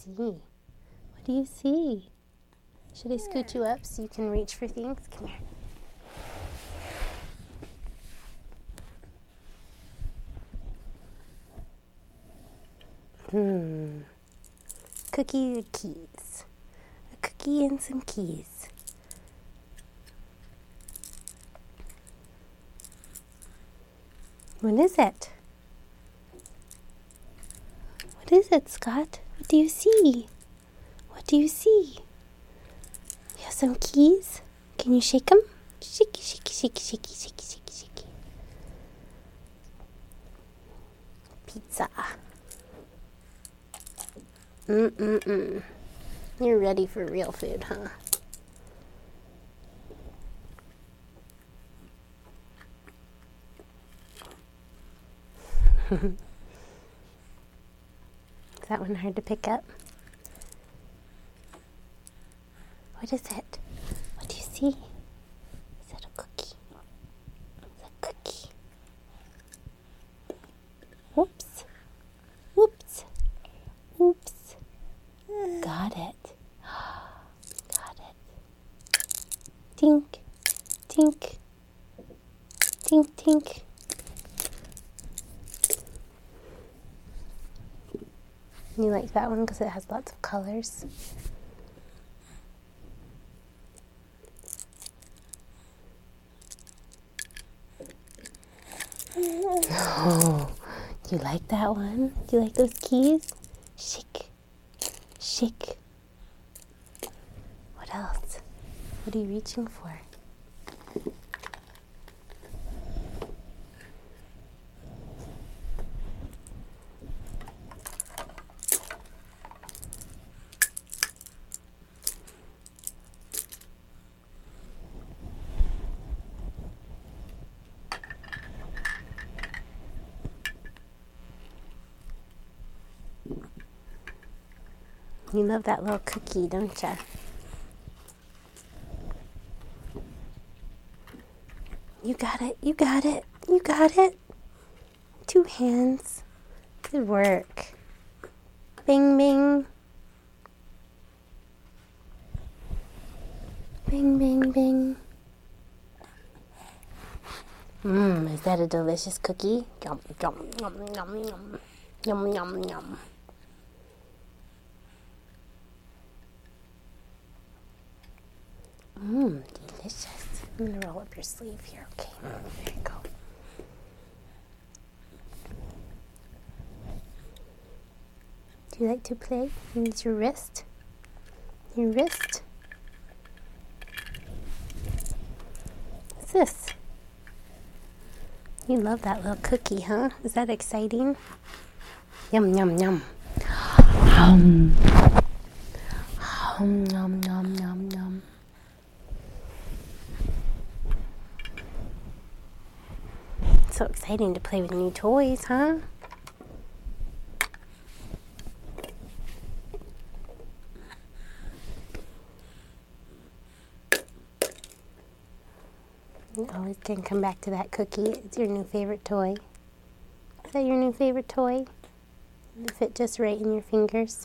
see? What do you see? Should I scoot you up so you can reach for things? Come here. Cookie or keys? A cookie and some keys. What is it? What is it, Scott? What do you see? What do you see? You have some keys? Can you shake them? Shaky, shaky, shaky, shaky, shaky, shaky, shaky. Pizza. You're ready for real food, huh? Is that one hard to pick up? What is it? What do you see? Is that a cookie? It's a cookie. Whoops. Whoops. Oops. Got it. Got it. Tink. Tink. Tink, tink. You like that one because it has lots of colors. Oh, do you like that one? Do you like those keys? Shake. Shake. What else? What are you reaching for? You love that little cookie, don't ya? You got it, you got it, you got it. 2 hands. Good work. Bing, bing. Bing, bing, bing. Is that a delicious cookie? Yum, yum, yum, yum, yum. Yum, yum, yum. Delicious. I'm going to roll up your sleeve here. Okay, there you go. Do you like to play? Use your wrist. Your wrist. What's this? You love that little cookie, huh? Is that exciting? Yum, yum, yum. Yum, yum, yum, yum, yum. So exciting to play with new toys, huh? You always can come back to that cookie. It's your new favorite toy. Is that your new favorite toy? Does it fit just right in your fingers?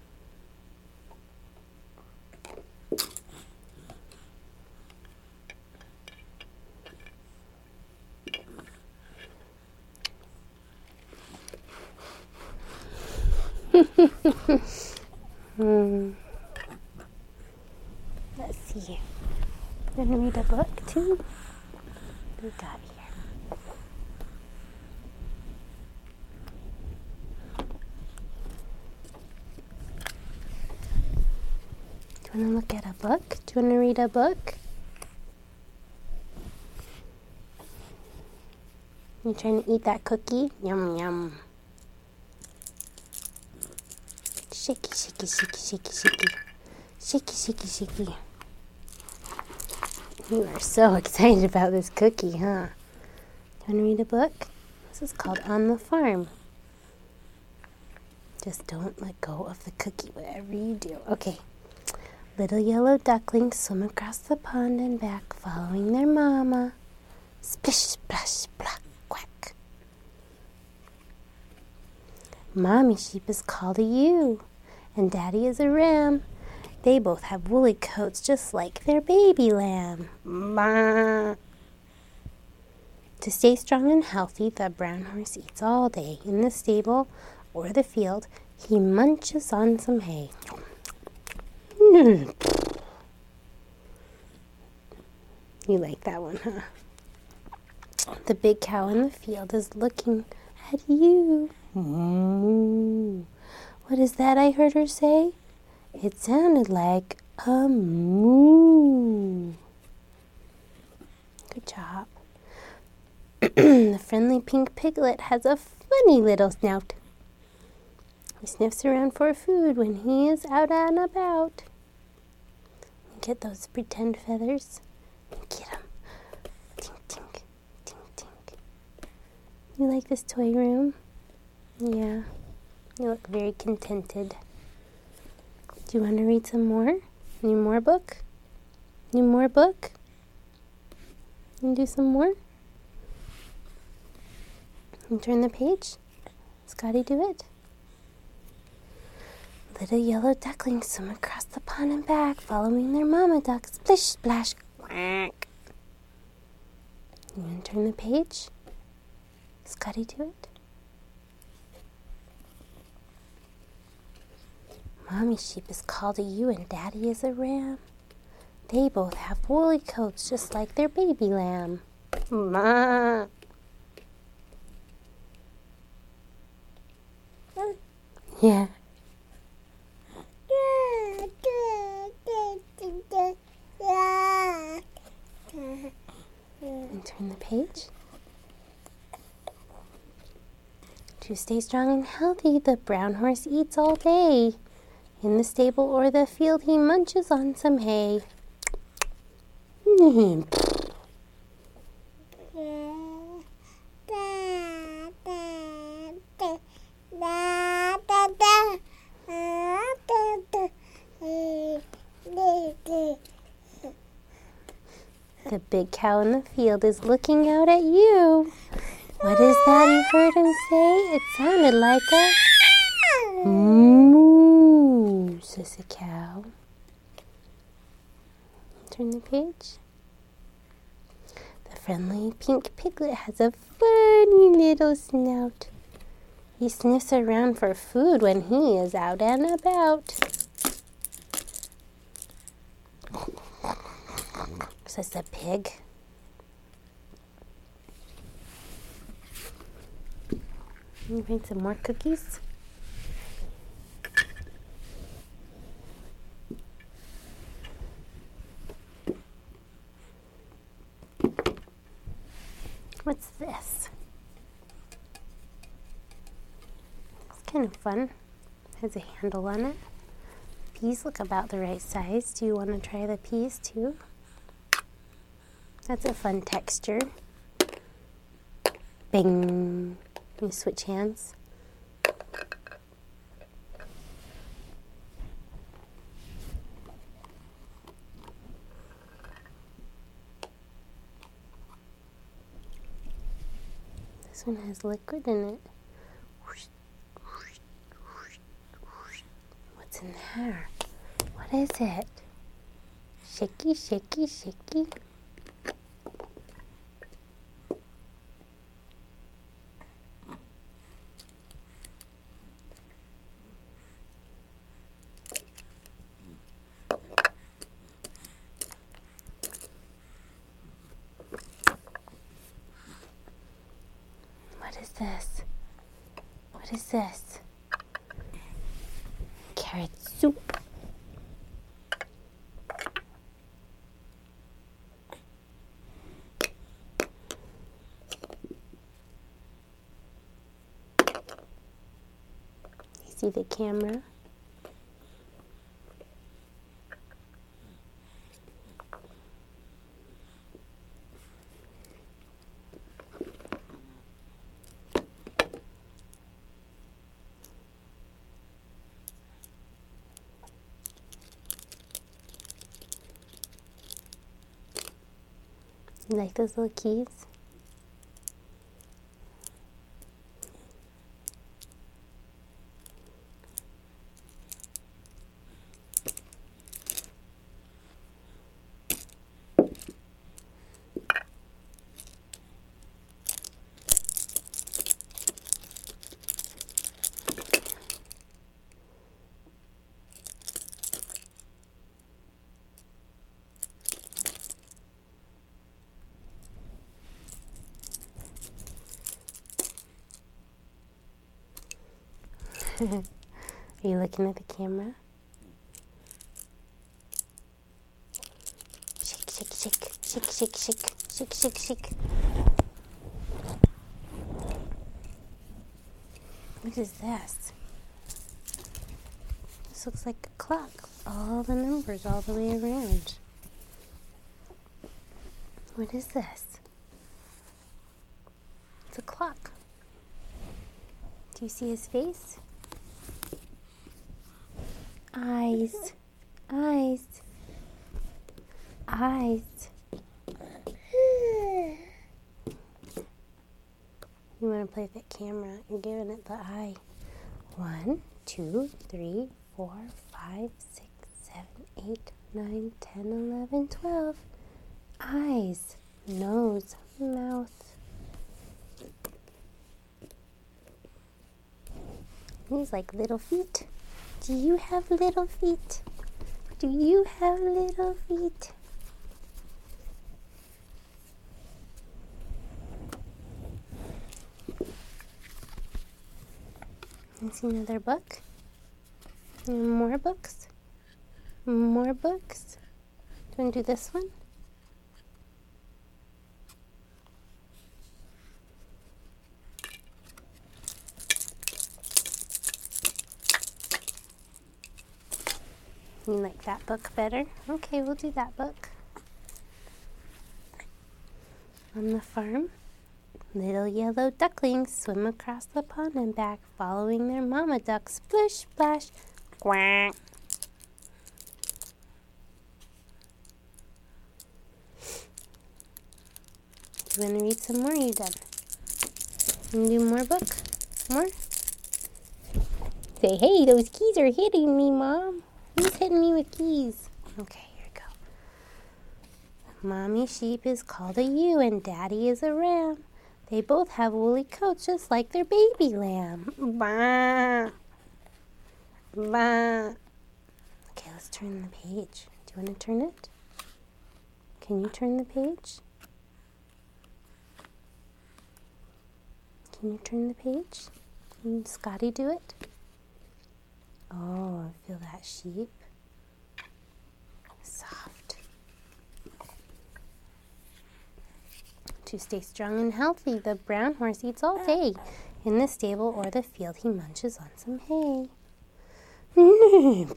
Let's see. You want to read a book too? What do we got here? Do you want to look at a book? Do you want to read a book? You trying to eat that cookie? Yum, yum. Shaky, shaky, shaky, shaky, shaky. Shaky, shaky, shaky. You are so excited about this cookie, huh? Do you want to read a book? This is called On the Farm. Just don't let go of the cookie, whatever you do. Okay. Little yellow ducklings swim across the pond and back, following their mama. Splish, splash, splash, quack. Mommy sheep is called a ewe, and Daddy is a ram. They both have woolly coats just like their baby lamb. Bah. To stay strong and healthy, the brown horse eats all day. In the stable or the field, he munches on some hay. You like that one, huh? The big cow in the field is looking at you. Moo. What is that I heard her say? It sounded like a moo. Good job. The friendly pink piglet has a funny little snout. He sniffs around for food when he is out and about. Get those pretend feathers. Get them. Tink, tink, tink, tink. You like this toy room? Yeah. You look very contented. Do you want to read some more? Need more book? Need more book? You do some more? And turn the page. Scotty, do it. Little yellow ducklings swim across the pond and back, following their mama duck. Splish, splash, quack. You want to turn the page? Scotty, do it. Mommy sheep is called a ewe and Daddy is a ram. They both have woolly coats just like their baby lamb. Ma. Yeah. And turn the page. To stay strong and healthy, the brown horse eats all day. In the stable or the field, he munches on some hay. The big cow in the field is looking out at you. What is that you heard him say? It sounded like a moo, says the cow. Turn the page. The friendly pink piglet has a funny little snout. He sniffs around for food when he is out and about. Says the pig. You make some more cookies? What's this? It's kind of fun. Has a handle on it. Peas look about the right size. Do you want to try the peas too? That's a fun texture. Bing. You switch hands. This one has liquid in it. What's in there? What is it? Shaky, shaky, shaky. What is this? What is this? Carrot soup. You see the camera? You like those little keys? Are you looking at the camera? Shake, shake, shake, shake, shake, shake, shake, shake, shake. What is this? This looks like a clock. All the numbers all the way around. What is this? It's a clock. Do you see his face? Eyes. Eyes. Eyes. You want to play with that camera. You're giving it the eye. 1, 2, 3, 4, 5, 6, 7, 8, 9, 10, 11, 12. Eyes, nose, mouth. These like little feet. Do you have little feet? Do you have little feet? You see another book? More books? More books? Do you want to do this one? You like that book better? Okay, we'll do that book. On the farm, little yellow ducklings swim across the pond and back, following their mama duck. Splish, splash, quack. Do you want to read some more? Are you done? You do more book? More? Say, hey, those keys are hitting me, Mom. Who's hitting me with keys? Okay, here we go. Mommy sheep is called a ewe and Daddy is a ram. They both have woolly coats just like their baby lamb. Bah. Bah. Okay, let's turn the page. Do you want to turn it? Can you turn the page? Can you turn the page? Can Scotty do it? Oh, feel that sheep. Soft. To stay strong and healthy, the brown horse eats all day. In the stable or the field, he munches on some hay. You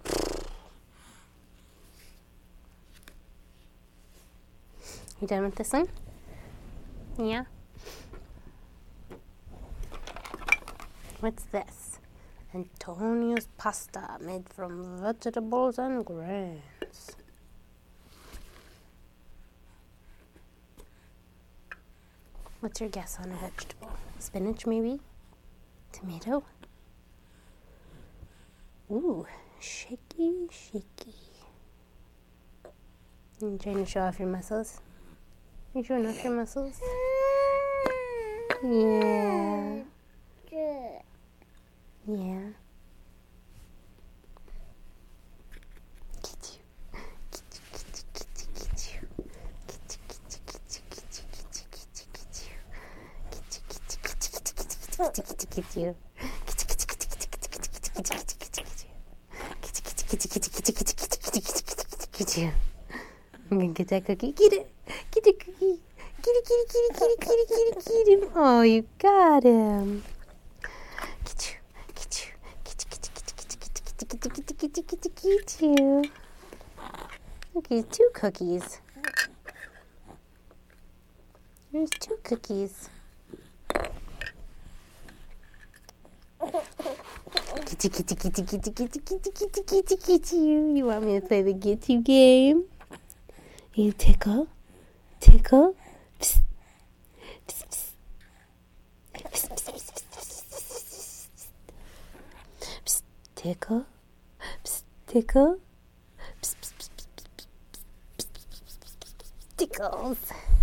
done with this one? Yeah? What's this? Antonio's pasta made from vegetables and grains. What's your guess on a vegetable? Spinach, maybe? Tomato? Ooh, shaky, shaky. You trying to show off your muscles? You showing off your muscles? Yeah. Yeah. I'm gonna get that cookie. Get it. Get the cookie. Get it, get him. Oh, you got him. Get you. Okay, 2 cookies. There's 2 cookies. Get you. You want me to play the get you game? You tickle, tickle. Psst. Psst, psst. Psst, psst, psst. Psst, tickle. Psst, tickle. Psst, psst, psst, psst, psst, psst, psst, psst, tickles.